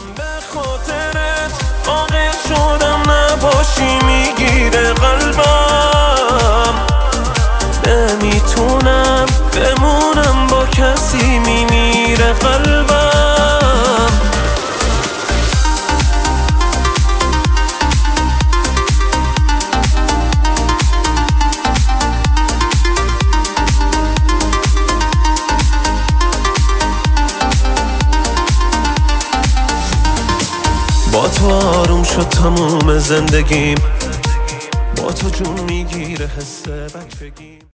به خاطرت عاقل شدم نباشی میگیره قلبم نمیتونم بمونم با کسی میمیره قلبم با تو آروم شد تموم زندگیم با تو جون میگیره حس بچگیم